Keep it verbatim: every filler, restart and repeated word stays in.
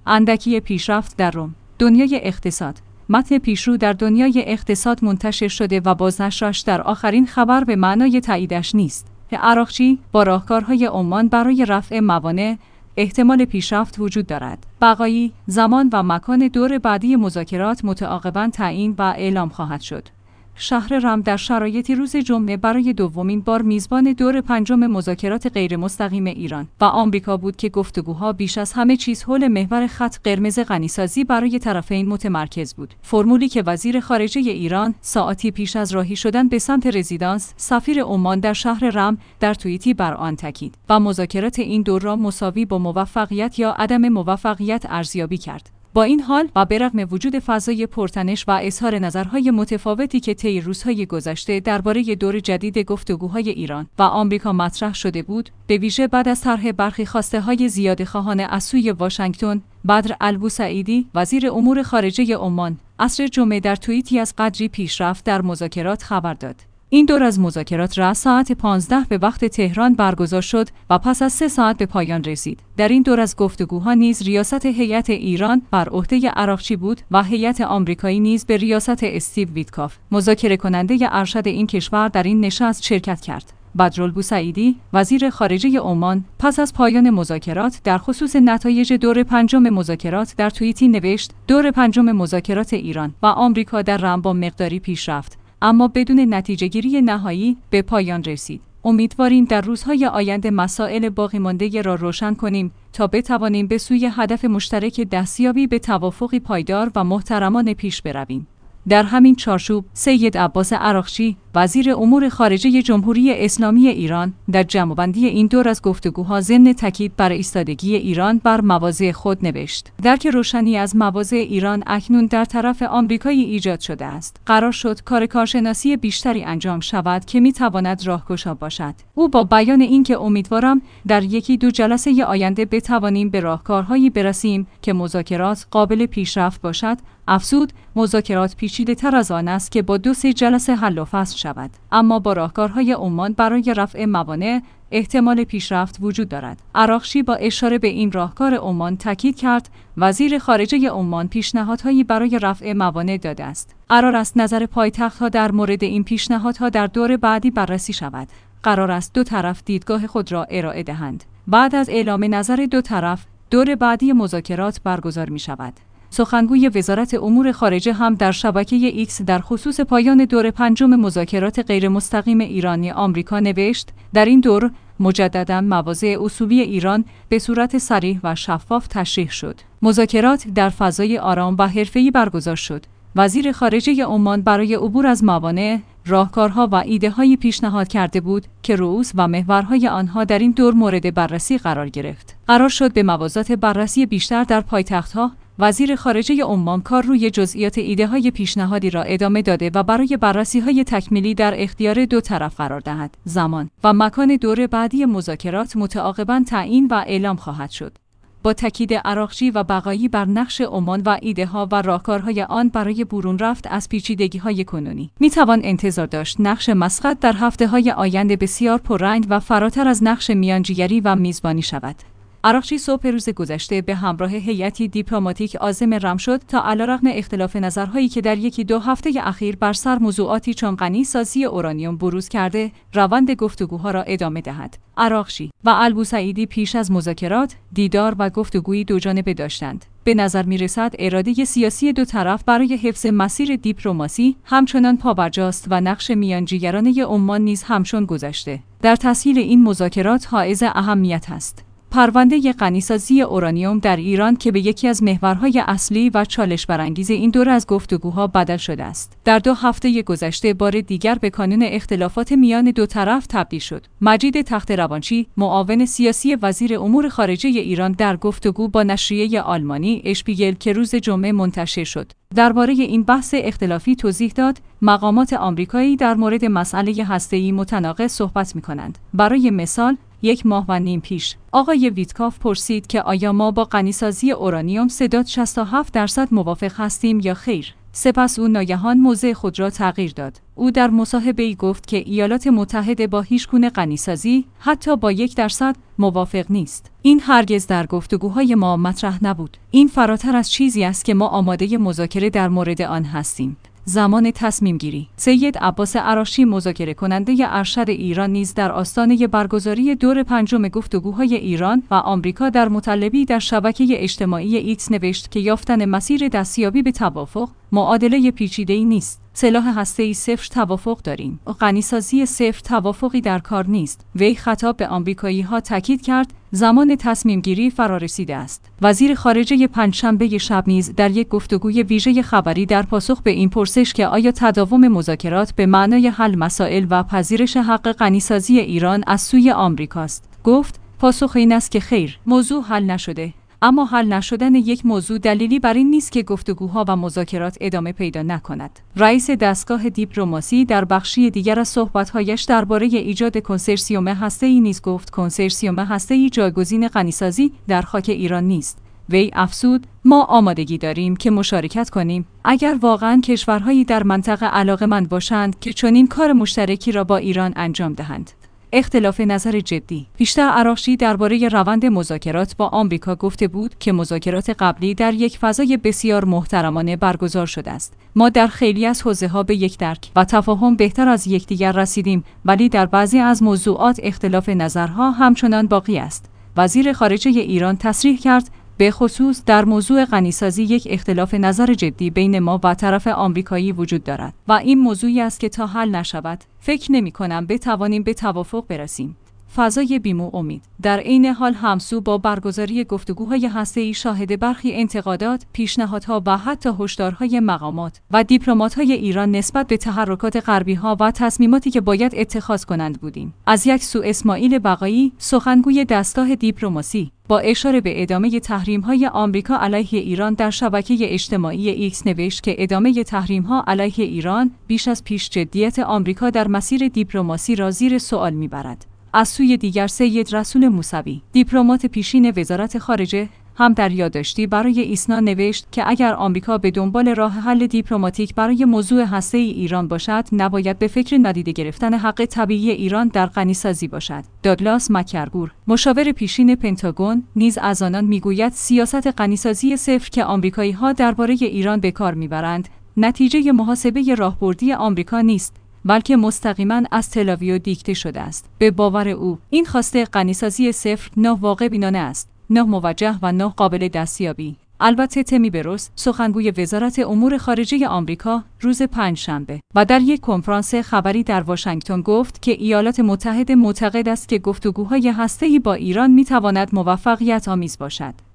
اندکی پیشرفت در روم. دنیای اقتصاد. متن پیشرو در دنیای اقتصاد منتشر شده و بازنشرش در آخرین خبر به معنای تاییدش نیست. عراقچی با راهکارهای عمان برای رفع موانع احتمال پیشرفت وجود دارد. بقایی، زمان و مکان دور بعدی مذاکرات متعاقباً تعیین و اعلام خواهد شد. شهر رم در شرایطی روز جمعه برای دومین بار میزبان دور پنجم مذاکرات غیر مستقیم ایران و آمریکا بود که گفتگوها بیش از همه چیز حول محور خط قرمز غنیسازی برای طرفین متمرکز بود. فرمولی که وزیر خارجه ایران ساعتی پیش از راهی شدن به سمت رزیدانس سفیر عمان در شهر رم در توییتی بر آن تاکید و مذاکرات این دور را مساوی با موفقیت یا عدم موفقیت ارزیابی کرد. با این حال و به رغم وجود فضای پرتنش و اظهار نظرهای متفاوتی که طی روزهای گذشته درباره دور جدید گفتگوهای ایران و آمریکا مطرح شده بود، به ویژه بعد از طرح برخی خواسته‌های زیادخواهانه از سوی واشنگتن، بدر البوسعیدی وزیر امور خارجه عمان عصر جمعه در توییتی از قدری پیشرفت در مذاکرات خبر داد. این دور از مذاکرات را ساعت پانزده به وقت تهران برگزار شد و پس از سه ساعت به پایان رسید. در این دور از گفتگوها نیز ریاست هیئت ایران بر عهده عراقچی بود و هیئت آمریکایی نیز به ریاست استیو ویتکاف، مذاکره کننده ارشد این کشور، در این نشست شرکت کرد. بدرالبوسعیدی وزیر خارجه عمان پس از پایان مذاکرات در خصوص نتایج دور پنجم مذاکرات در توییتی نوشت: دور پنجم مذاکرات ایران و آمریکا در رم با مقداری پیشرفت، اما بدون نتیجه‌گیری نهایی به پایان رسید. امیدواریم در روزهای آینده مسائل باقی مانده را روشن کنیم تا بتوانیم به سوی هدف مشترک دستیابی به توافقی پایدار و محترمانه پیش برویم. در همین چارچوب، سید عباس عراقچی وزیر امور خارجه جمهوری اسلامی ایران در جمع‌بندی این دور از گفتگوها ضمن تاکید بر ایستادگی ایران بر مواضع خود نوشت: درک روشنی از مواضع ایران اکنون در طرف آمریکایی ایجاد شده است. قرار شد کار کارشناسی بیشتری انجام شود که میتواند راهگشا باشد. او با بیان اینکه امیدوارم در یکی دو جلسه آینده بتوانیم به راهکارهایی برسیم که مذاکرات قابل پیشرفت باشد، افزود: مذاکرات پیچیده‌تر از آن است که با دو سه جلسه حل و فصل شود، اما با راهکارهای عمان برای رفع موانع احتمال پیشرفت وجود دارد. عراقچی با اشاره به این راهکار عمان تاکید کرد وزیر خارجه عمان پیشنهادهایی برای رفع موانع داده است. قرار است نظر پایتخت‌ها در مورد این پیشنهادها در دور بعدی بررسی شود. قرار است دو طرف دیدگاه خود را ارائه دهند. بعد از اعلام نظر دو طرف، دور بعدی مذاکرات برگزار می شود. سخنگوی وزارت امور خارجه هم در شبکه ایکس در خصوص پایان دور پنجم مذاکرات غیر مستقیم ایرانی آمریکا نوشت: در این دور مجدداً مواضع اصولی ایران به صورت صریح و شفاف تشریح شد. مذاکرات در فضای آرام و حرفه‌ای برگزار شد. وزیر خارجه عمان برای عبور از موانع راهکارها و ایده‌های پیشنهاد کرده بود که رؤوس و محورهای آنها در این دور مورد بررسی قرار گرفت. قرار شد به موازات بررسی بیشتر در پایتخت‌ها. وزیر خارجه عمان کار روی جزئیات ایده‌های پیشنهادی را ادامه داده و برای بررسی‌های تکمیلی در اختیار دو طرف قرار دهد. زمان و مکان دور بعدی مذاکرات متعاقباً تعیین و اعلام خواهد شد. با تاکید عراقچی و بقایی بر نقش عمان و ایده‌ها و راهکارهای آن برای برون رفت از پیچیدگی‌های کنونی، می‌توان انتظار داشت نقش مسقط در هفته‌های آینده بسیار پررنگ و فراتر از نقش میانجیگری و میزبانی شود. عراقچی صبح روز گذشته به همراه هیئتی دیپلماتیک عازم رم شد تا علیرغم اختلاف نظرهایی که در یکی دو هفته اخیر بر سر موضوعاتی چون غنی‌سازی اورانیوم بروز کرده، روند گفتگوها را ادامه دهد. عراقچی و البوسعیدی پیش از مذاکرات دیدار و گفتگویی دوجانبه داشتند. به نظر می‌رسد اراده سیاسی دو طرف برای حفظ مسیر دیپلماسی همچنان پابرجاست و نقش میانجیگرانه عمان نیز همچون گذشته در تسهیل این مذاکرات حائز اهمیت است. پرونده غنی‌سازی اورانیوم در ایران که به یکی از محورهای اصلی و چالش برانگیز این دوره از گفتگوها بدل شده است، در دو هفته گذشته بار دیگر به کانون اختلافات میان دو طرف تبدیل شد. مجید تخت‌روانچی، معاون سیاسی وزیر امور خارجه ایران، در گفتگو با نشریه آلمانی اشپیگل که روز جمعه منتشر شد، درباره این بحث اختلافی توضیح داد: مقامات آمریکایی در مورد مسئله هسته‌ای متناقض صحبت می‌کنند. برای مثال، یک ماه و نیم پیش آقای ویتکاف پرسید که آیا ما با غنی‌سازی اورانیوم سداد شصت و هفت درصد موافق هستیم یا خیر. سپس او ناگهان موضع خود را تغییر داد. او در مصاحبه‌ای گفت که ایالات متحده با هیچگونه غنیسازی، حتی با یک درصد، موافق نیست. این هرگز در گفتگوهای ما مطرح نبود. این فراتر از چیزی است که ما آماده مذاکره در مورد آن هستیم. زمان تصمیم گیری. سید عباس عراشی، مذاکره کننده ارشد ایران، نیز در آستانه برگزاری دور پنجم گفتگوهای ایران و آمریکا در مطلبی در شبکه اجتماعی ایکس نوشت که یافتن مسیر دستیابی به توافق معادله پیچیده‌ای نیست. سلاح هسته‌ای صفر توافق داریم. غنیسازی صفر توافقی در کار نیست. وی خطاب به آمریکایی‌ها تاکید کرد زمان تصمیم گیری فرا رسیده است. وزیر خارجه پنجشنبه شب نیز در یک گفتگوی ویژه خبری در پاسخ به این پرسش که آیا تداوم مذاکرات به معنای حل مسائل و پذیرش حق غنیسازی ایران از سوی آمریکاست، گفت پاسخ این است که خیر، موضوع حل نشده. اما حل نشدن یک موضوع دلیلی بر این نیست که گفتگوها و مذاکرات ادامه پیدا نکند. رئیس دستگاه دیپلماسی در بخشی دیگر از صحبت‌هایش درباره ایجاد کنسرسیوم هسته‌ای نیز گفت کنسرسیوم هسته‌ای جایگزین غنیسازی در خاک ایران نیست. وی افزود ما آمادگی داریم که مشارکت کنیم اگر واقعاً کشورهایی در منطقه علاقه‌مند باشند که چنین کار مشترکی را با ایران انجام دهند. اختلاف نظر جدی. پیشتر عراشی درباره روند مذاکرات با آمریکا گفته بود که مذاکرات قبلی در یک فضای بسیار محترمانه برگزار شده است. ما در خیلی از حوزه‌ها به یک درک و تفاهم بهتر از یکدیگر رسیدیم، ولی در بعضی از موضوعات اختلاف نظرها همچنان باقی است. وزیر خارجه ایران تصریح کرد به خصوص در موضوع غنیسازی یک اختلاف نظر جدی بین ما و طرف آمریکایی وجود دارد و این موضوعی است که تا حل نشود فکر نمی کنم بتوانیم به توافق برسیم. فضای بیمو امید. در عین حال همسو با برگزاری گفتگوهای هسته‌ای شاهد برخی انتقادات، پیشنهادها و حتی هشدارهای مقامات و دیپلمات‌های ایران نسبت به تحرکات غربی‌ها و تصمیماتی که باید اتخاذ کنند بودیم. از یک سو اسماعیل بقایی، سخنگوی دستگاه دیپلماسی، با اشاره به ادامه تحریم‌های آمریکا علیه ایران در شبکه اجتماعی ایکس نوشت که ادامه تحریم‌ها علیه ایران بیش از پیش جدیت آمریکا در مسیر دیپلماسی را زیر سوال می‌برد. از سوی دیگر سید رسول موسوی، دیپلمات پیشین وزارت خارجه، هم در یادداشتی برای ایسنا نوشت که اگر آمریکا به دنبال راه حل دیپلماتیک برای موضوع هسته‌ای ایران باشد، نباید به فکر نادیده گرفتن حق طبیعی ایران در غنیسازی باشد. داگلاس مک‌گرگور، مشاور پیشین پنتاگون، نیز از آنان میگوید سیاست غنیسازی صفر که آمریکایی‌ها درباره ایران به کار میبرند، نتیجه محاسبه راهبردی آمریکا نیست، بلکه مستقیما از تل‌آویو دیکته شده است. به باور او، این خواسته غنیسازی صفر نه واقع بینانه است، نه موجه و نه قابل دستیابی. البته تمی بروس، سخنگوی وزارت امور خارجه آمریکا، روز پنجشنبه و در یک کنفرانس خبری در واشنگتن گفت که ایالات متحده معتقد است که گفتگوهای هسته‌ای با ایران می‌تواند موفقیت آمیز باشد.